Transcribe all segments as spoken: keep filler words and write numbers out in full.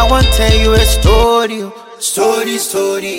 I want to tell you a story, story, story.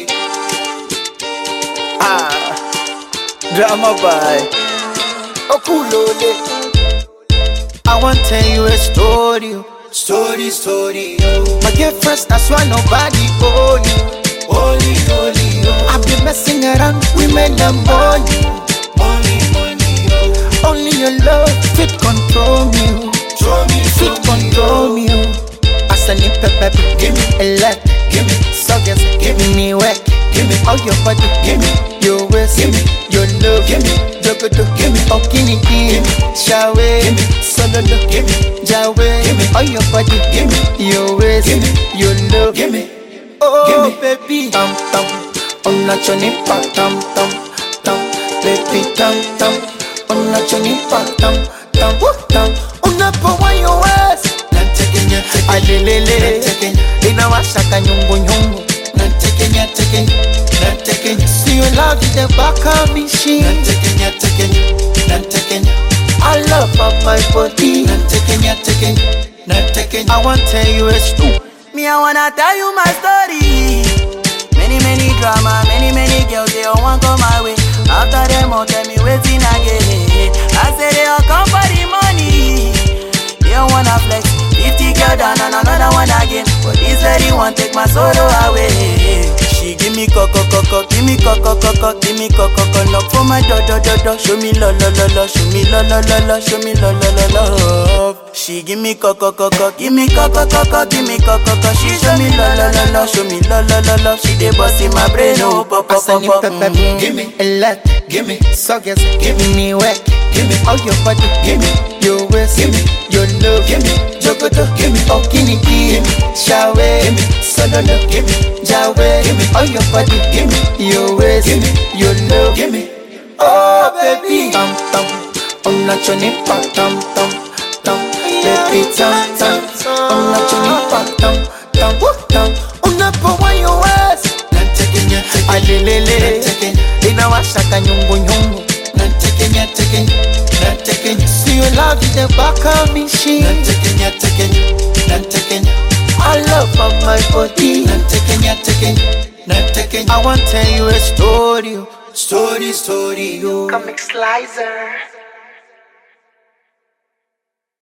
Ah, drama by Okulole. I want to tell you a story, story, story. My girlfriend, that's why nobody own you. Only, only, I've been messing around women and money. Only, only, only your love fit control me. Fit control me. As I need pepper, give me a lot, give me suckers, give me work, give me all your body, give me your waist, give me your love, give me jogodo, give me okini, give me shawe, give me sololo, give me jawe, give me all your body, give me your waist, give me your love, give me oh baby, tam tam, on a choni pa tam tam tam, baby tam tam, on a choni pa tam tam tam, on a pa wa your waist. Alelele, inawashaka nyungu nyungu. See your love in the back of me, she. I love of my body. I want to tell you a story. Me, I wanna tell you my story. Many, many drama, many, many girls, they all want come my way. After them, all tell me waiting again. I say they all come for the money. They don't wanna flex. Fifty girl down and another one again. But this lady won't take my sorrow away. She give me coco coco, give me coco coco, give me coco coco. Knock for my do do do do. Show me lo lo lo lo, show me lo lo lo lo, show me lo lo lo love. She give me coco coco, give me coco coco, give me coco coco. She show me lo lo lo lo, show me lo lo lo lo. She dey bust in my brain, oh pop pop pop pop. Give me a lot, give me suckers, give me work, give me all your body, give me your waist, give me your love, give me jogodo, give me okini, give me shawe, give me sololo, give me jawe, give me all your body, give me your waist, give me your love, give me oh baby, tam tam, on a choni pa tam tam tam, baby tam tam, on a choni pa tam tam tam, on a pa wa your waist. Alelele, inawashaka nyungu nyungu. See your love in the back of me, she. I love of my body. I want to tell you a story, story, story. Comic Slicer.